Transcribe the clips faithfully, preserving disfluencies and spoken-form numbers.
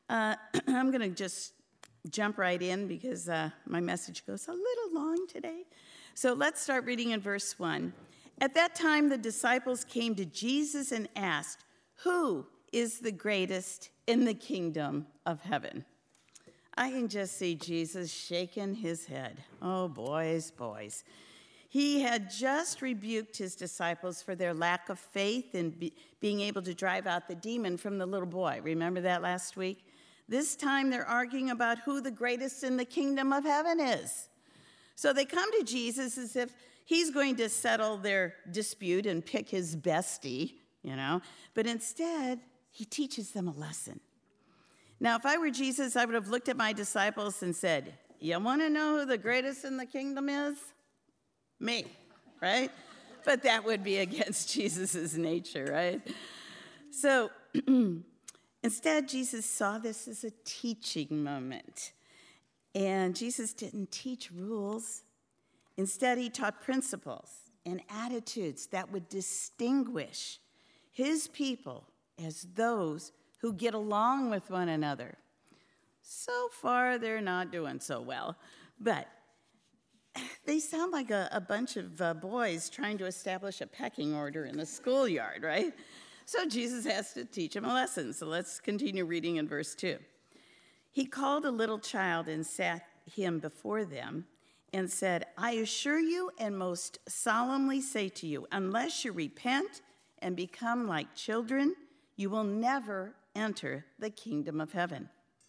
Uh, I'm going to just jump right in because uh, my message goes a little long today. So let's start reading in verse one. At that time, the disciples came to Jesus and asked, "Who is the greatest in the kingdom of heaven?" I can just see Jesus shaking his head. Oh, boys, boys. He had just rebuked his disciples for their lack of faith in be, being able to drive out the demon from the little boy. Remember that last week? This time they're arguing about who the greatest in the kingdom of heaven is. So they come to Jesus as if he's going to settle their dispute and pick his bestie, you know. But instead, he teaches them a lesson. Now, if I were Jesus, I would have looked at my disciples and said, "You want to know who the greatest in the kingdom is? Me," right? But that would be against Jesus' nature, right? So instead, Jesus saw this as a teaching moment. And Jesus didn't teach rules. Instead, he taught principles and attitudes that would distinguish his people as those who get along with one another. So far, they're not doing so well, but they sound like a, a bunch of uh, boys trying to establish a pecking order in the schoolyard, right? So Jesus has to teach them a lesson. So let's continue reading in verse two. He called a little child and sat him before them and said, "I assure you and most solemnly say to you, unless you repent and become like children, you will never enter the kingdom of heaven.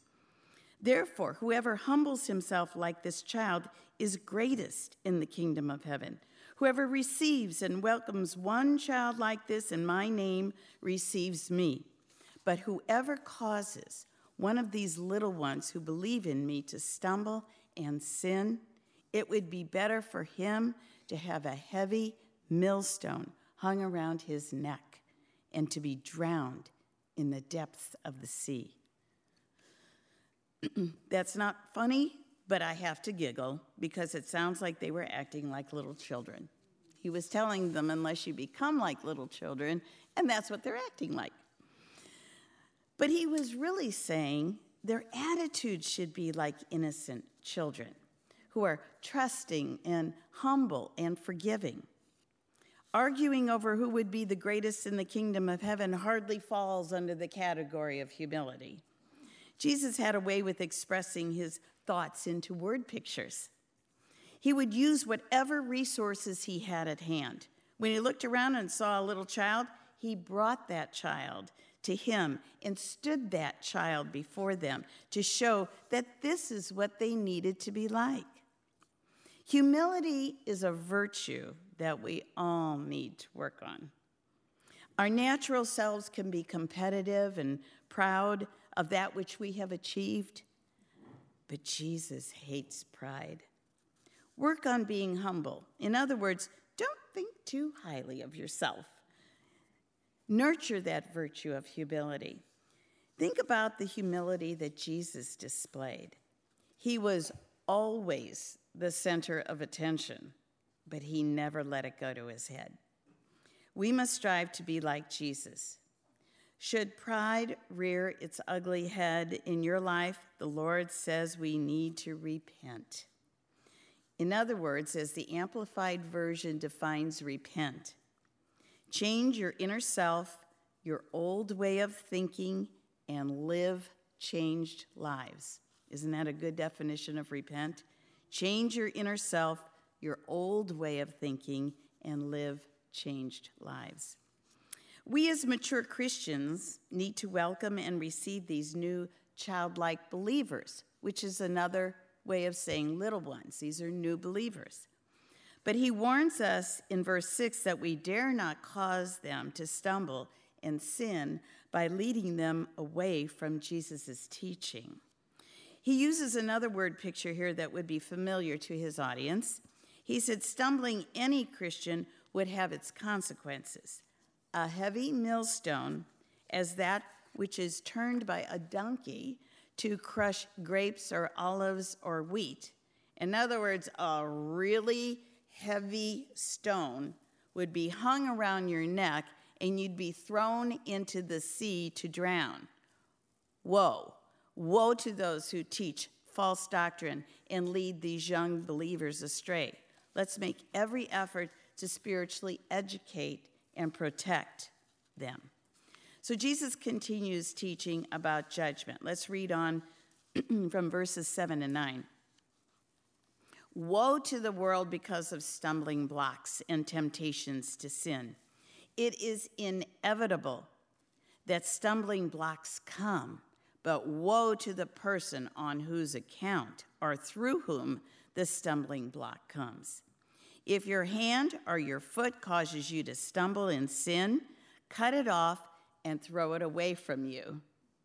Therefore, whoever humbles himself like this child is greatest in the kingdom of heaven. Whoever receives and welcomes one child like this in my name receives me. But whoever causes one of these little ones who believe in me to stumble and sin, it would be better for him to have a heavy millstone hung around his neck and to be drowned in the depths of the sea." That's not funny, but I have to giggle because it sounds like they were acting like little children. He was telling them, unless you become like little children, and that's what they're acting like. But he was really saying their attitude should be like innocent children who are trusting and humble and forgiving. Arguing over who would be the greatest in the kingdom of heaven hardly falls under the category of humility. Jesus had a way with expressing his thoughts into word pictures. He would use whatever resources he had at hand. When he looked around and saw a little child, he brought that child to him and stood that child before them to show that this is what they needed to be like. Humility is a virtue that we all need to work on. Our natural selves can be competitive and proud of that which we have achieved, but Jesus hates pride. Work on being humble. In other words, don't think too highly of yourself. Nurture that virtue of humility. Think about the humility that Jesus displayed. He was always the center of attention, but he never let it go to his head. We must strive to be like Jesus. Should pride rear its ugly head in your life, the Lord says we need to repent. In other words, as the Amplified Version defines repent, change your inner self, your old way of thinking, and live changed lives. Isn't that a good definition of repent? Change your inner self, your old way of thinking, and live changed lives. We as mature Christians need to welcome and receive these new childlike believers, which is another way of saying little ones. These are new believers. But he warns us in verse six that we dare not cause them to stumble and sin by leading them away from Jesus' teaching. He uses another word picture here that would be familiar to his audience. He said stumbling any Christian would have its consequences. A heavy millstone as that which is turned by a donkey to crush grapes or olives or wheat. In other words, a really heavy stone would be hung around your neck and you'd be thrown into the sea to drown. Whoa, Woe to those who teach false doctrine and lead these young believers astray. Let's make every effort to spiritually educate and protect them. So Jesus continues teaching about judgment. Let's read on from verses seven and nine. Woe to the world because of stumbling blocks and temptations to sin. It is inevitable that stumbling blocks come, but woe to the person on whose account or through whom the stumbling block comes. If your hand or your foot causes you to stumble in sin, cut it off and throw it away from you.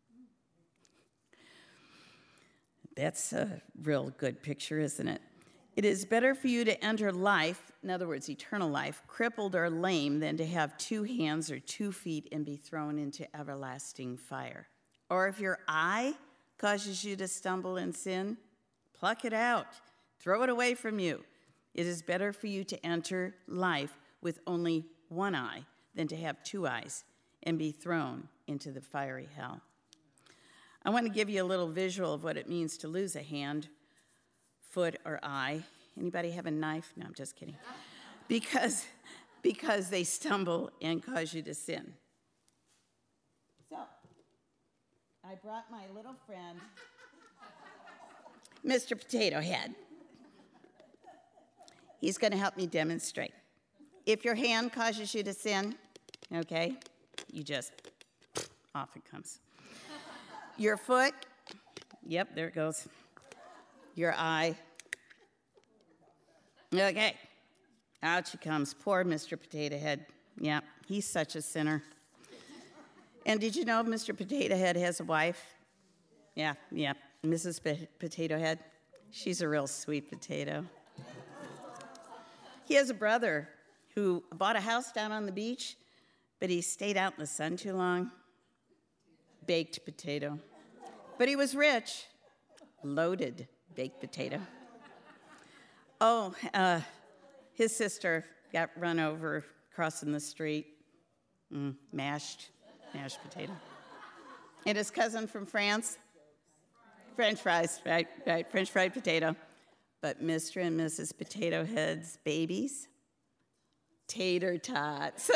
That's a real good picture, isn't it? It is better for you to enter life, in other words, eternal life, crippled or lame, than to have two hands or two feet and be thrown into everlasting fire. Or if your eye causes you to stumble in sin, pluck it out, throw it away from you. It is better for you to enter life with only one eye than to have two eyes and be thrown into the fiery hell. I want to give you a little visual of what it means to lose a hand, foot, or eye. Anybody have a knife? No, I'm just kidding. Because, because they stumble and cause you to sin. So, I brought my little friend, Mister Potato Head. He's going to help me demonstrate. If your hand causes you to sin, okay, you just, off it comes. Your foot, yep, there it goes. Your eye, okay, out she comes. Poor Mister Potato Head. Yeah, he's such a sinner. And did you know Mister Potato Head has a wife? Yeah, yeah, Missus P- Potato Head. She's a real sweet potato. He has a brother who bought a house down on the beach, but he stayed out in the sun too long. Baked potato. But he was rich. Loaded baked potato. Oh, uh, his sister got run over crossing the street. Mm, mashed, mashed potato. And his cousin from France, French fries, right, right, French fried potato. But Mister and Missus Potato Head's babies, tater tots.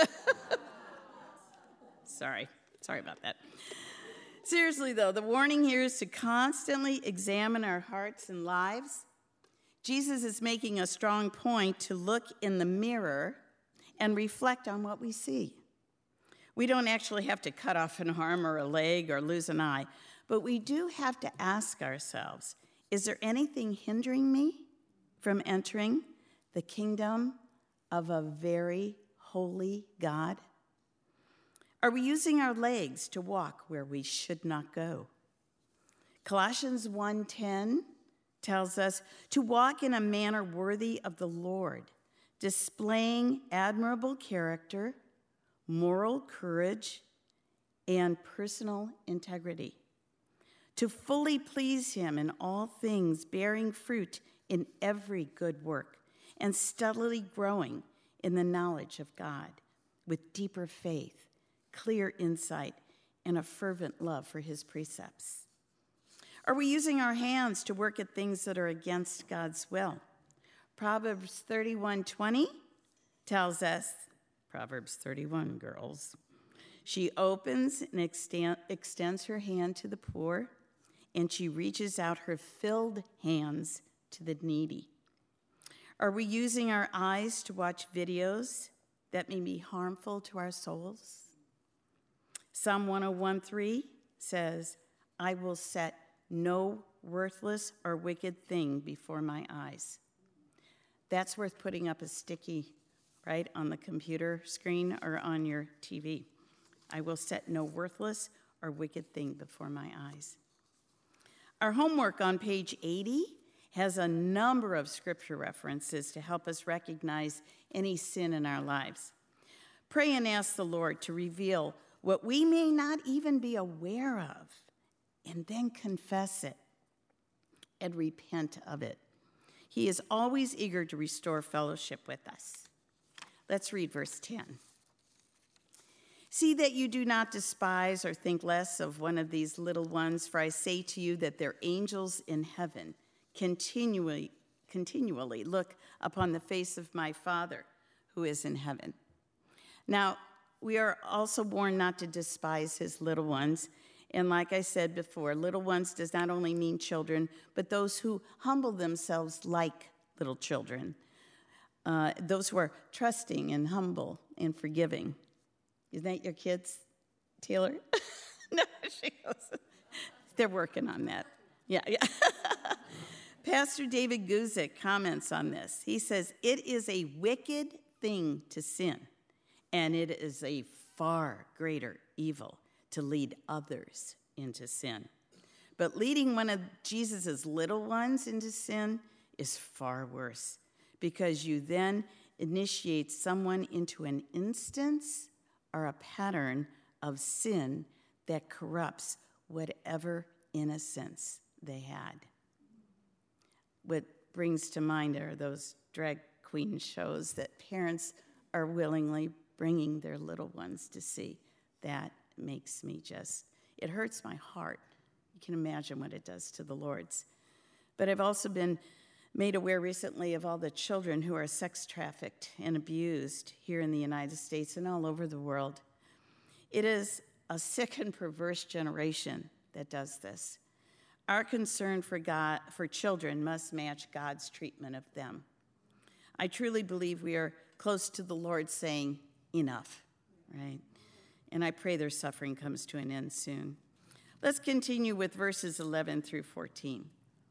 Sorry, sorry about that. Seriously, though, the warning here is to constantly examine our hearts and lives. Jesus is making a strong point to look in the mirror and reflect on what we see. We don't actually have to cut off an arm or a leg or lose an eye, but we do have to ask ourselves, is there anything hindering me from entering the kingdom of a very holy God? Are we using our legs to walk where we should not go? Colossians one ten tells us to walk in a manner worthy of the Lord, displaying admirable character, moral courage, and personal integrity. To fully please him in all things, bearing fruit in every good work, and steadily growing in the knowledge of God with deeper faith, clear insight, and a fervent love for his precepts. Are we using our hands to work at things that are against God's will? Proverbs thirty-one twenty tells us, Proverbs thirty-one, girls, she opens and extend, extends her hand to the poor, and she reaches out her filled hands to the needy. Are we using our eyes to watch videos that may be harmful to our souls? Psalm one oh one three says, I will set no worthless or wicked thing before my eyes. That's worth putting up a sticky, right, on the computer screen or on your T V. I will set no worthless or wicked thing before my eyes. Our homework on page eighty has a number of scripture references to help us recognize any sin in our lives. Pray and ask the Lord to reveal what we may not even be aware of, and then confess it and repent of it. He is always eager to restore fellowship with us. Let's read verse ten. See that you do not despise or think less of one of these little ones, for I say to you that their angels in heaven continually, continually look upon the face of my Father who is in heaven. Now, we are also warned not to despise his little ones. And like I said before, little ones does not only mean children, but those who humble themselves like little children, uh, those who are trusting and humble and forgiving. Isn't that your kids, Taylor? No, she goes, they're working on that. Yeah, yeah. Pastor David Guzik comments on this. He says, it is a wicked thing to sin, and it is a far greater evil to lead others into sin. But leading one of Jesus' little ones into sin is far worse, because you then initiate someone into an instance or a pattern of sin that corrupts whatever innocence they had. What brings to mind are those drag queen shows that parents are willingly bringing their little ones to see. That makes me just, it hurts my heart. You can imagine what it does to the Lord's. But I've also been made aware recently of all the children who are sex trafficked and abused here in the United States and all over the world. It is a sick and perverse generation that does this. Our concern for God, for children must match God's treatment of them. I truly believe we are close to the Lord saying, enough, right? And I pray their suffering comes to an end soon. Let's continue with verses eleven through fourteen.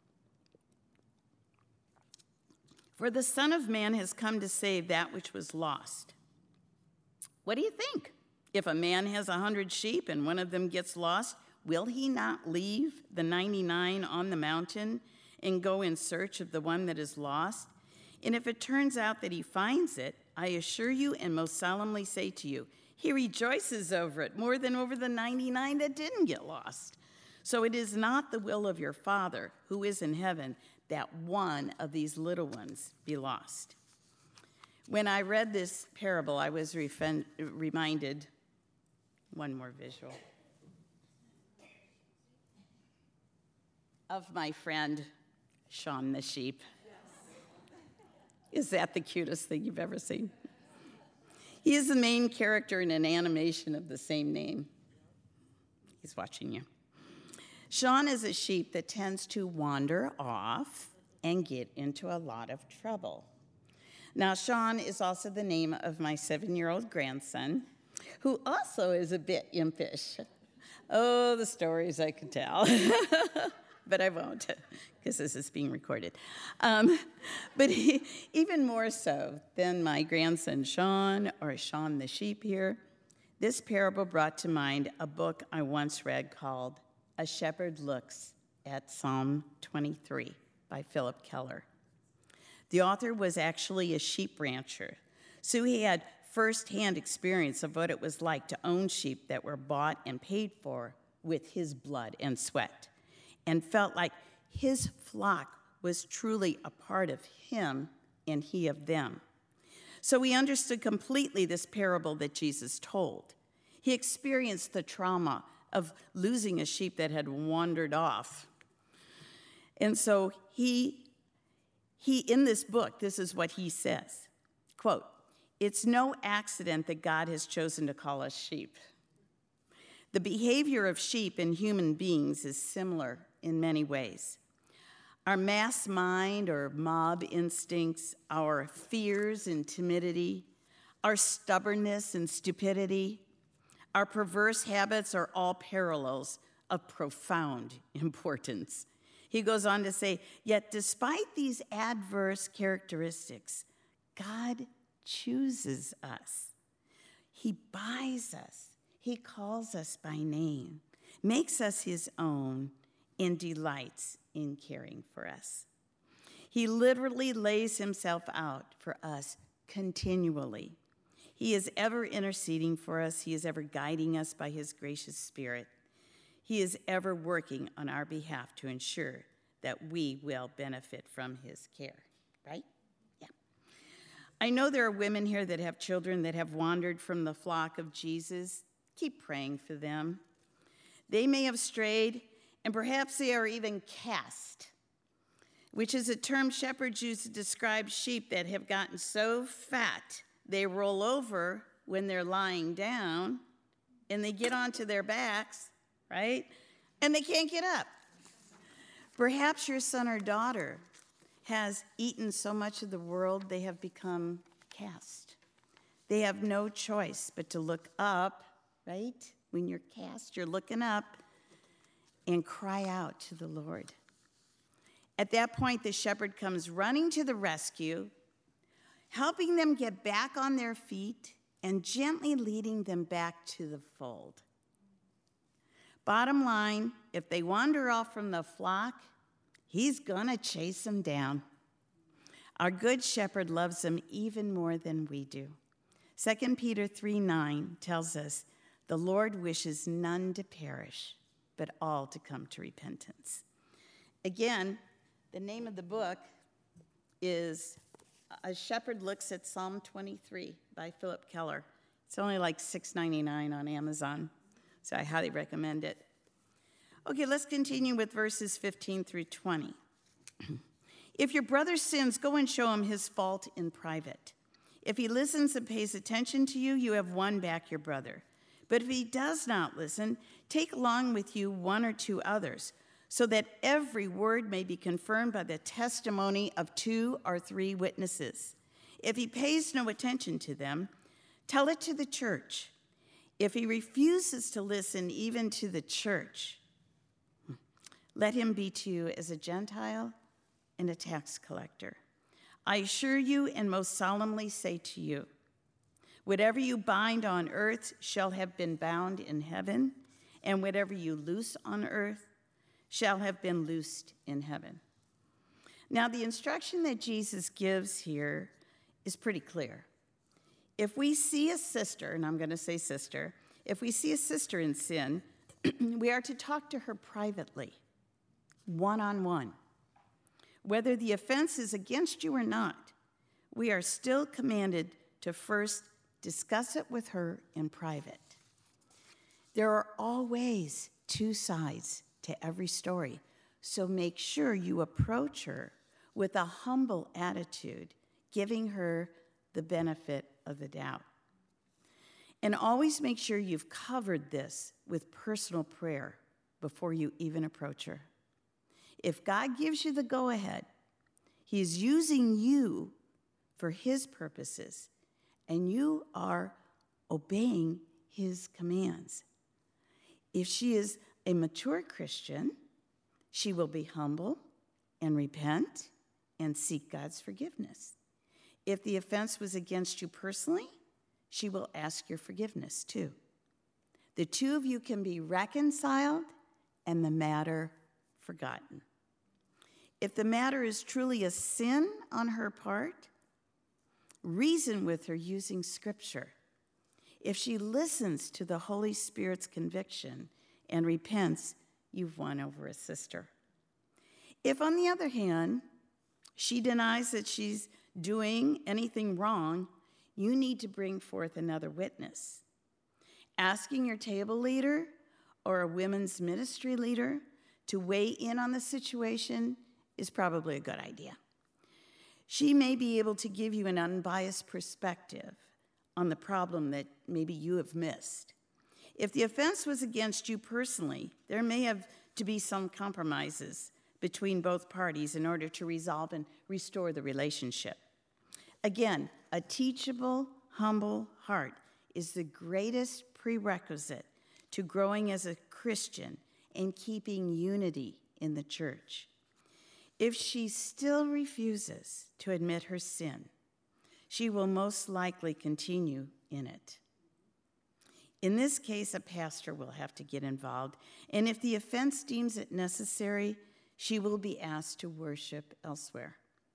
For the Son of Man has come to save that which was lost. What do you think? If a man has a hundred sheep and one of them gets lost, will he not leave the ninety-nine on the mountain and go in search of the one that is lost? And if it turns out that he finds it, I assure you and most solemnly say to you, he rejoices over it more than over the ninety-nine that didn't get lost. So it is not the will of your Father who is in heaven that one of these little ones be lost. When I read this parable, I was refen- reminded, one more visual, of my friend, Shaun the sheep. Is that the cutest thing you've ever seen? He is the main character in an animation of the same name. He's watching you. Shaun is a sheep that tends to wander off and get into a lot of trouble. Now, Shaun is also the name of my seven-year-old grandson, who also is a bit impish. Oh, the stories I could tell. But I won't, because this is being recorded. Um, but he, even more so than my grandson Shaun, or Shaun the sheep here, this parable brought to mind a book I once read called A Shepherd Looks at Psalm twenty-three by Philip Keller. The author was actually a sheep rancher, so he had firsthand experience of what it was like to own sheep that were bought and paid for with his blood and sweat, and felt like his flock was truly a part of him and he of them. So he understood completely this parable that Jesus told. He experienced the trauma of losing a sheep that had wandered off. And so he, he in this book, this is what he says, quote, "It's no accident that God has chosen to call us sheep. The behavior of sheep and human beings is similar in many ways. Our mass mind or mob instincts, our fears and timidity, our stubbornness and stupidity, our perverse habits are all parallels of profound importance." He goes on to say, "Yet despite these adverse characteristics, God chooses us. He buys us. He calls us by name, makes us his own, and delights in caring for us. He literally lays himself out for us continually. He is ever interceding for us. He is ever guiding us by his gracious Spirit. He is ever working on our behalf to ensure that we will benefit from his care." Right? Yeah. I know there are women here that have children that have wandered from the flock of Jesus. keep praying for them. They may have strayed, and perhaps they are even cast, which is a term shepherds use to describe sheep that have gotten so fat they roll over when they're lying down, and they get onto their backs, right? And they can't get up. Perhaps your son or daughter has eaten so much of the world they have become cast. They have no choice but to look up, right? When you're cast, you're looking up and cry out to the Lord. At that point, the shepherd comes running to the rescue, helping them get back on their feet and gently leading them back to the fold. Bottom line, if they wander off from the flock, he's gonna chase them down. Our good shepherd loves them even more than we do. Second Peter three nine tells us, the Lord wishes none to perish, but all to come to repentance. Again, the name of the book is A Shepherd Looks at Psalm twenty-three by Philip Keller. It's only like six ninety-nine on Amazon, so I highly recommend it. Okay, let's continue with verses fifteen through twenty. If your brother sins, go and show him his fault in private. If he listens and pays attention to you, you have won back your brother. But if he does not listen, take along with you one or two others, so that every word may be confirmed by the testimony of two or three witnesses. If he pays no attention to them, tell it to the church. If he refuses to listen even to the church, let him be to you as a Gentile and a tax collector. I assure you and most solemnly say to you, whatever you bind on earth shall have been bound in heaven, and whatever you loose on earth shall have been loosed in heaven. Now, the instruction that Jesus gives here is pretty clear. If we see a sister, and I'm going to say sister, if we see a sister in sin, we are to talk to her privately, one-on-one. Whether the offense is against you or not, we are still commanded to first discuss it with her in private. There are always two sides to every story, so make sure you approach her with a humble attitude, giving her the benefit of the doubt. And always make sure you've covered this with personal prayer before you even approach her. If God gives you the go-ahead, he is using you for his purposes, and you are obeying his commands. If she is a mature Christian, she will be humble and repent and seek God's forgiveness. If the offense was against you personally, she will ask your forgiveness too. The two of you can be reconciled and the matter forgotten. If the matter is truly a sin on her part, reason with her using Scripture. If she listens to the Holy Spirit's conviction and repents, you've won over a sister. If, on the other hand, she denies that she's doing anything wrong, you need to bring forth another witness. Asking your table leader or a women's ministry leader to weigh in on the situation is probably a good idea. She may be able to give you an unbiased perspective on the problem that maybe you have missed. If the offense was against you personally, there may have to be some compromises between both parties in order to resolve and restore the relationship. Again, a teachable, humble heart is the greatest prerequisite to growing as a Christian and keeping unity in the church. If she still refuses to admit her sin, she will most likely continue in it. In this case, a pastor will have to get involved, and if the offense deems it necessary, she will be asked to worship elsewhere.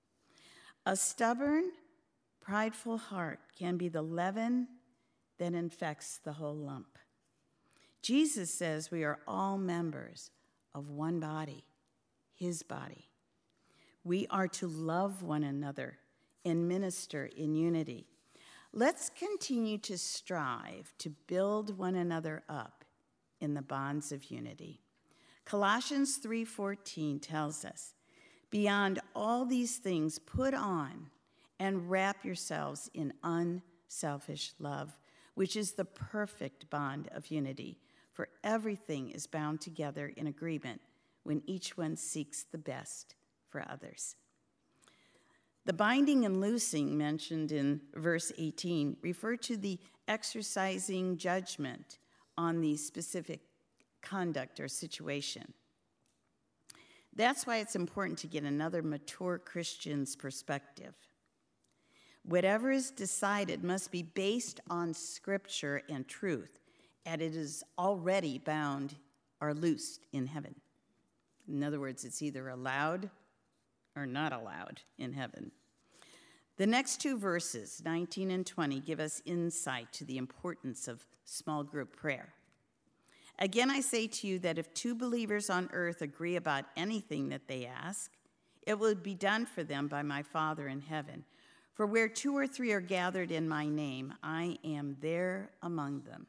A stubborn, prideful heart can be the leaven that infects the whole lump. Jesus says we are all members of one body, his body. We are to love one another and minister in unity. Let's continue to strive to build one another up in the bonds of unity. Colossians three fourteen tells us, beyond all these things, put on and wrap yourselves in unselfish love, which is the perfect bond of unity. For everything is bound together in agreement when each one seeks the best for others. The binding and loosing mentioned in verse eighteen refer to the exercising judgment on the specific conduct or situation. That's why it's important to get another mature Christian's perspective. Whatever is decided must be based on Scripture and truth, and it is already bound or loosed in heaven. In other words, it's either allowed or not allowed in heaven. The next two verses, nineteen and twenty, give us insight to the importance of small group prayer. Again, I say to you that if two believers on earth agree about anything that they ask, it will be done for them by my Father in heaven. For where two or three are gathered in my name, I am there among them.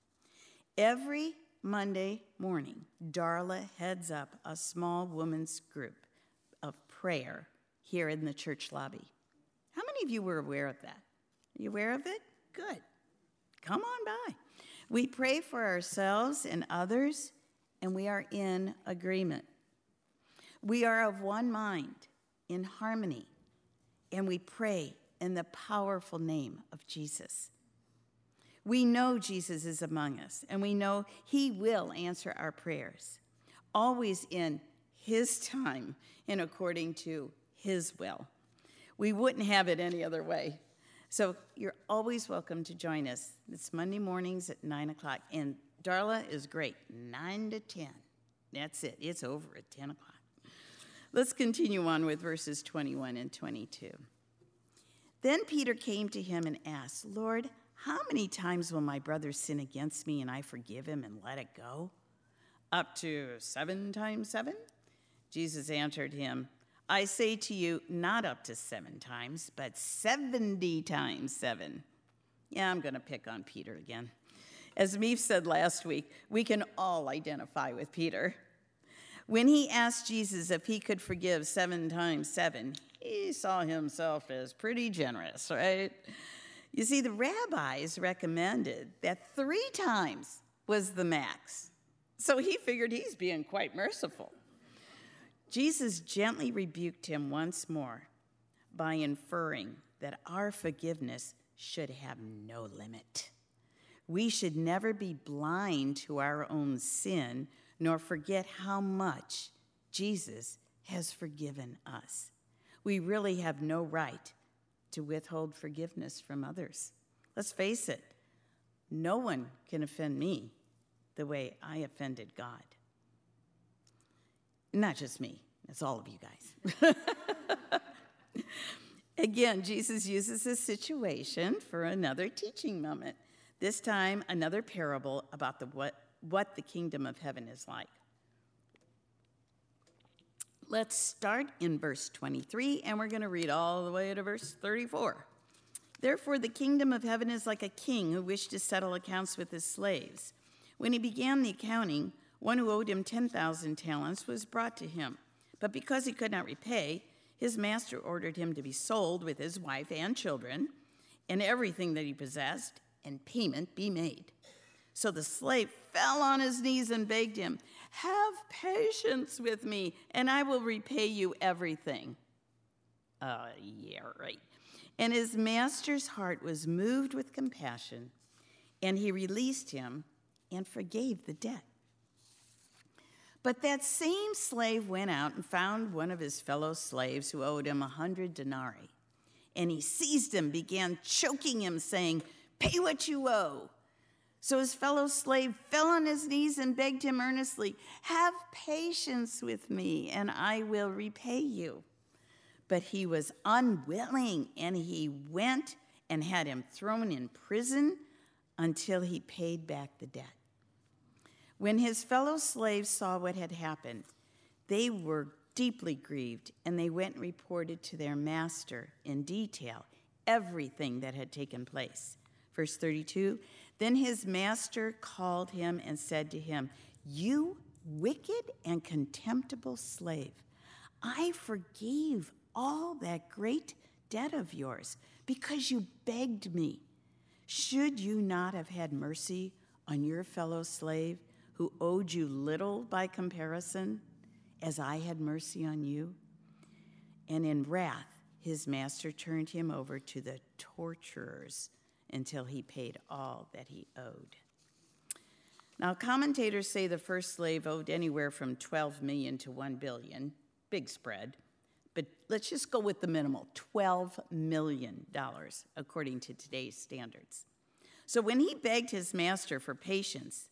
Every Monday morning, Darla heads up a small women's group of prayer here in the church lobby. How many of you were aware of that? Are you aware of it? Good. Come on by. We pray for ourselves and others, and we are in agreement. We are of one mind, in harmony, and we pray in the powerful name of Jesus. We know Jesus is among us, and we know he will answer our prayers, always in his time and according to his will. We wouldn't have it any other way. So you're always welcome to join us. It's Monday mornings at nine o'clock, and Darla is great, nine to ten. That's it. It's over at ten o'clock. Let's continue on with verses twenty-one and twenty-two. Then Peter came to him and asked, Lord, how many times will my brother sin against me and I forgive him and let it go? Up to seven times seven? Jesus answered him, I say to you, not up to seven times, but seventy times seven. Yeah, I'm going to pick on Peter again. As Meef said last week, we can all identify with Peter. When he asked Jesus if he could forgive seven times seven, he saw himself as pretty generous, right? You see, the rabbis recommended that three times was the max. So he figured he's being quite merciful. Jesus gently rebuked him once more by inferring that our forgiveness should have no limit. We should never be blind to our own sin, nor forget how much Jesus has forgiven us. We really have no right to withhold forgiveness from others. Let's face it, no one can offend me the way I offended God. Not just me, it's all of you guys. Again, Jesus uses this situation for another teaching moment. This time, another parable about the what, what the kingdom of heaven is like. Let's start in verse twenty-three, and we're going to read all the way to verse thirty-four. Therefore, the kingdom of heaven is like a king who wished to settle accounts with his slaves. When he began the accounting, one who owed him ten thousand talents was brought to him. But because he could not repay, his master ordered him to be sold with his wife and children and everything that he possessed, and payment be made. So the slave fell on his knees and begged him, have patience with me, and I will repay you everything. Uh, yeah, right. And his master's heart was moved with compassion, and he released him and forgave the debt. But that same slave went out and found one of his fellow slaves who owed him a hundred denarii. And he seized him, began choking him, saying, pay what you owe. So his fellow slave fell on his knees and begged him earnestly, have patience with me, and I will repay you. But he was unwilling, and he went and had him thrown in prison until he paid back the debt. When his fellow slaves saw what had happened, they were deeply grieved, and they went and reported to their master in detail everything that had taken place. Verse thirty-two, then his master called him and said to him, you wicked and contemptible slave, I forgave all that great debt of yours because you begged me. Should you not have had mercy on your fellow slave who owed you little by comparison, as I had mercy on you? And in wrath, his master turned him over to the torturers until he paid all that he owed. Now, commentators say the first slave owed anywhere from twelve million to one billion. Big spread. But let's just go with the minimal, twelve million dollars, according to today's standards. So when he begged his master for patience,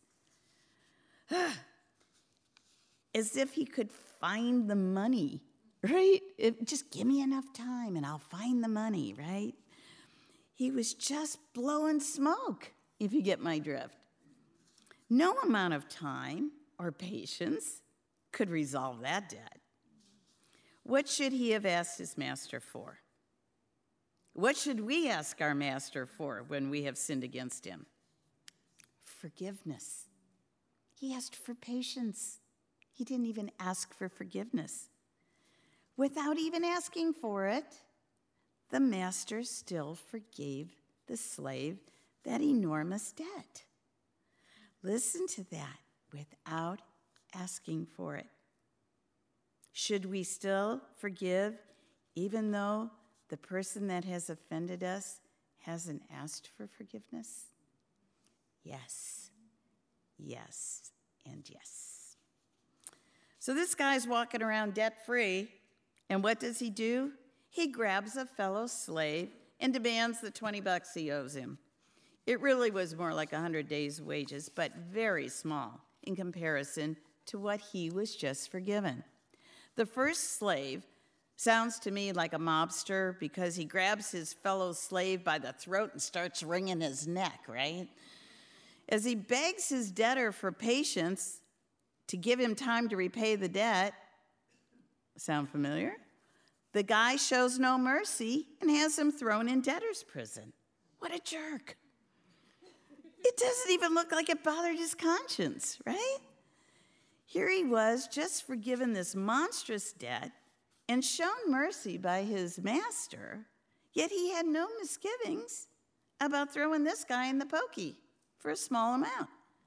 as if he could find the money, right? It, just give me enough time and I'll find the money, right? He was just blowing smoke, if you get my drift. No amount of time or patience could resolve that debt. What should he have asked his master for? What should we ask our master for when we have sinned against him? Forgiveness. He asked for patience. He didn't even ask for forgiveness. Without even asking for it, the master still forgave the slave that enormous debt. Listen to that, without asking for it. Should we still forgive even though the person that has offended us hasn't asked for forgiveness? Yes, yes, and yes. So this guy's walking around debt-free, and what does he do? He grabs a fellow slave and demands the twenty bucks he owes him. It really was more like one hundred days' wages, but very small in comparison to what he was just forgiven. The first slave sounds to me like a mobster because he grabs his fellow slave by the throat and starts wringing his neck, right? As he begs his debtor for patience to give him time to repay the debt, sound familiar? The guy shows no mercy and has him thrown in debtor's prison. What a jerk. It doesn't even look like it bothered his conscience, right? Here he was, just forgiven this monstrous debt and shown mercy by his master, yet he had no misgivings about throwing this guy in the pokey for a small amount.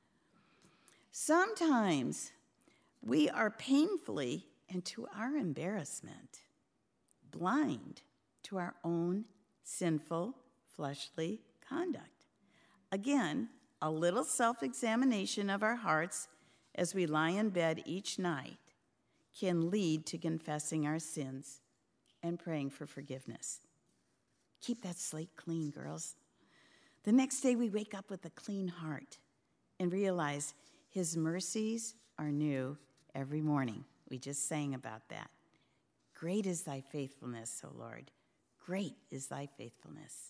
Sometimes we are painfully, and to our embarrassment, blind to our own sinful, fleshly conduct. Again, a little self-examination of our hearts as we lie in bed each night can lead to confessing our sins and praying for forgiveness. Keep that slate clean, girls. The next day we wake up with a clean heart and realize his mercies are new every morning. We just sang about that. Great is thy faithfulness, O Lord. Great is thy faithfulness.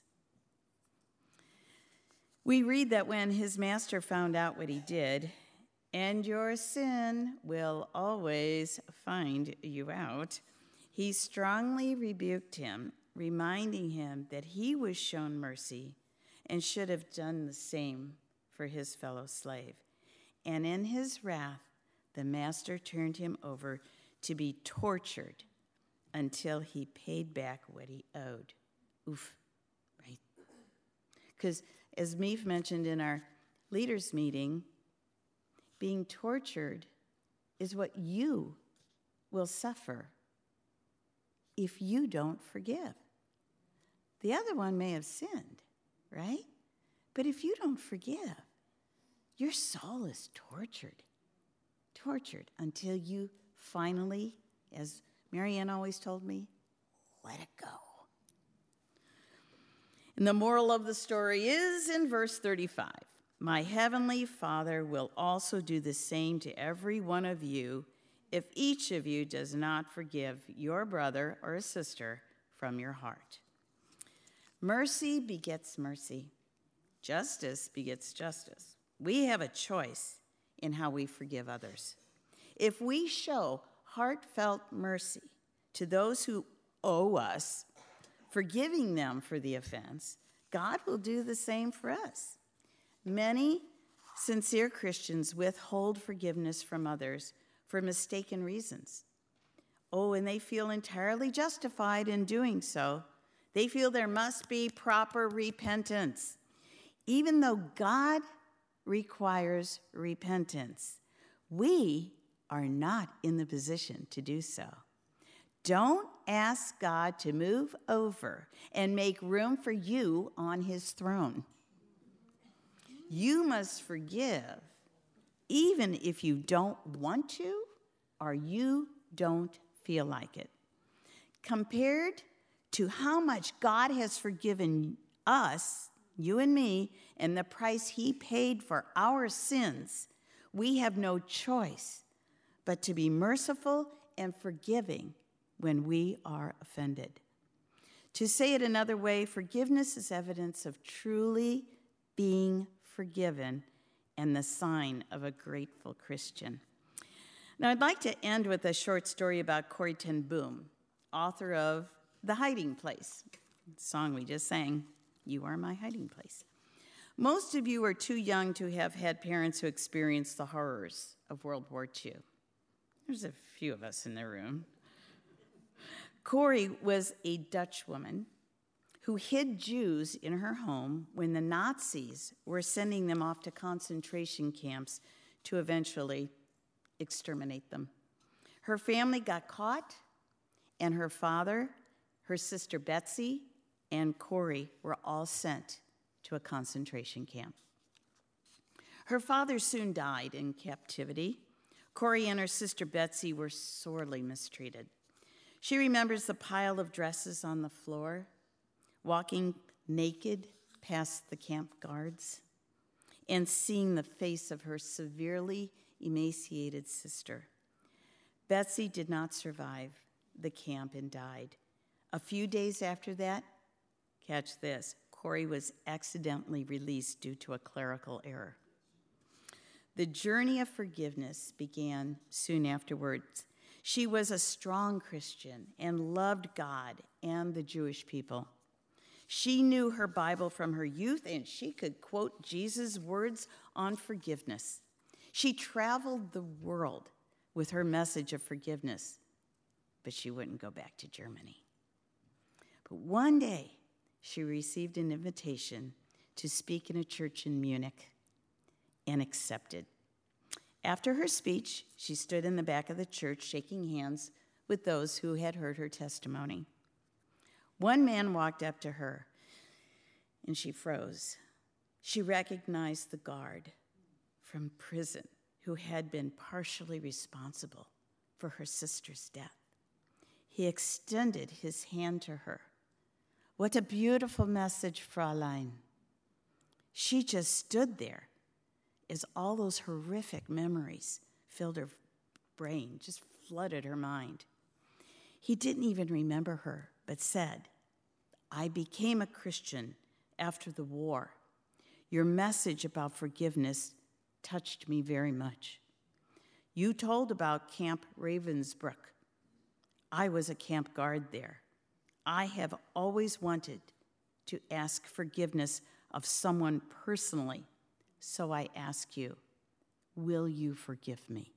We read that when his master found out what he did, and your sin will always find you out, he strongly rebuked him, reminding him that he was shown mercy and should have done the same for his fellow slave. And in his wrath, the master turned him over to be tortured until he paid back what he owed. Oof, right? Because as Meef mentioned in our leaders' meeting, being tortured is what you will suffer if you don't forgive. The other one may have sinned, right? But if you don't forgive, your soul is tortured, tortured until you finally, as Marianne always told me, let it go. And the moral of the story is in verse thirty-five. My heavenly Father will also do the same to every one of you if each of you does not forgive your brother or sister from your heart. Mercy begets mercy. Justice begets justice. We have a choice in how we forgive others. If we show heartfelt mercy to those who owe us forgiving them for the offense, God will do the same for us. Many sincere Christians withhold forgiveness from others for mistaken reasons. Oh, and they feel entirely justified in doing so. They feel there must be proper repentance, even though God requires repentance. We are not in the position to do so. Don't ask God to move over and make room for you on his throne. You must forgive, even if you don't want to or you don't feel like it. Compared to how much God has forgiven us, you and me, and the price he paid for our sins, we have no choice but to be merciful and forgiving when we are offended. To say it another way, forgiveness is evidence of truly being forgiven and the sign of a grateful Christian. Now, I'd like to end with a short story about Corrie ten Boom, author of The Hiding Place, the song we just sang, You Are My Hiding Place. Most of you are too young to have had parents who experienced the horrors of World War Two. There's a few of us in the room. Corrie was a Dutch woman who hid Jews in her home when the Nazis were sending them off to concentration camps to eventually exterminate them. Her family got caught, and her father, her sister Betsy, and Corrie were all sent to a concentration camp. Her father soon died in captivity. Corrie and her sister Betsy were sorely mistreated. She remembers the pile of dresses on the floor, walking naked past the camp guards, and seeing the face of her severely emaciated sister. Betsy did not survive the camp and died. A few days after that, catch this, Corrie was accidentally released due to a clerical error. The journey of forgiveness began soon afterwards. She was a strong Christian and loved God and the Jewish people. She knew her Bible from her youth, and she could quote Jesus' words on forgiveness. She traveled the world with her message of forgiveness, but she wouldn't go back to Germany. But one day, she received an invitation to speak in a church in Munich and accepted. After her speech, she stood in the back of the church shaking hands with those who had heard her testimony. One man walked up to her, and she froze. She recognized the guard from prison who had been partially responsible for her sister's death. He extended his hand to her. What a beautiful message, Fräulein. She just stood there as all those horrific memories filled her brain, just flooded her mind. He didn't even remember her, but said, I became a Christian after the war. Your message about forgiveness touched me very much. You told about Camp Ravensbrück. I was a camp guard there. I have always wanted to ask forgiveness of someone personally, so I ask you, will you forgive me?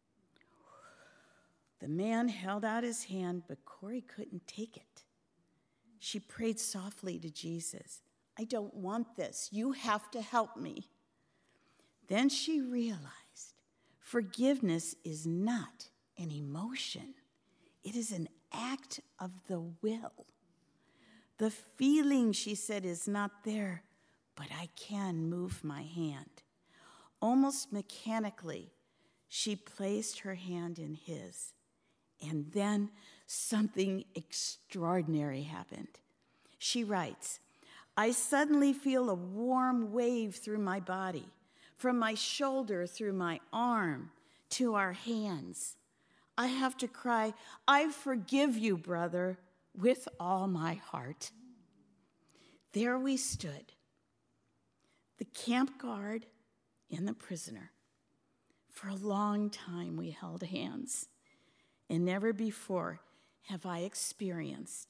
The man held out his hand, but Corrie couldn't take it. She prayed softly to Jesus. I don't want this. You have to help me. Then she realized forgiveness is not an emotion. It is an act of the will. The feeling, she said, is not there, but I can move my hand. Almost mechanically, she placed her hand in his, and then something extraordinary happened. She writes, I suddenly feel a warm wave through my body, from my shoulder through my arm to our hands. I have to cry, I forgive you, brother, with all my heart. There we stood, the camp guard and the prisoner. For a long time we held hands, and never before have I experienced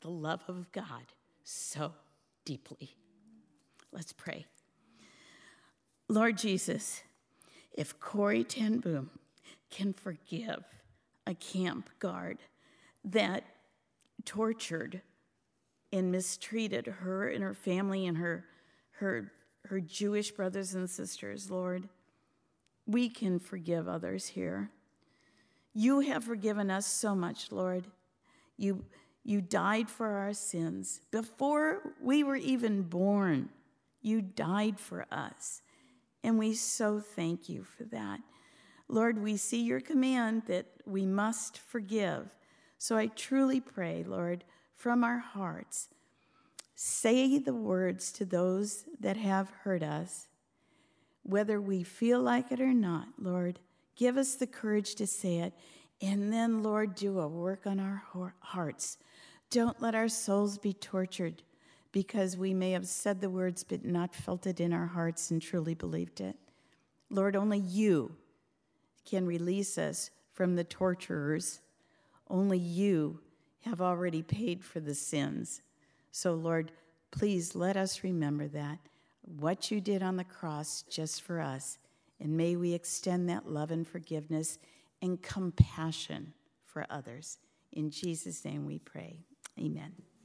the love of God so deeply. Let's pray. Lord Jesus, if Corrie ten Boom can forgive a camp guard that tortured and mistreated her and her family and her, her, her Jewish brothers and sisters, Lord, we can forgive others here. You have forgiven us so much, Lord. You, you died for our sins. Before we were even born, you died for us. And we so thank you for that. Lord, we see your command that we must forgive. So I truly pray, Lord, from our hearts, say the words to those that have hurt us, whether we feel like it or not, Lord. Give us the courage to say it. And then, Lord, do a work on our hearts. Don't let our souls be tortured because we may have said the words but not felt it in our hearts and truly believed it. Lord, only you can release us from the torturers. Only you have already paid for the sins. So, Lord, please let us remember that, what you did on the cross just for us, and may we extend that love and forgiveness and compassion for others. In Jesus' name we pray. Amen.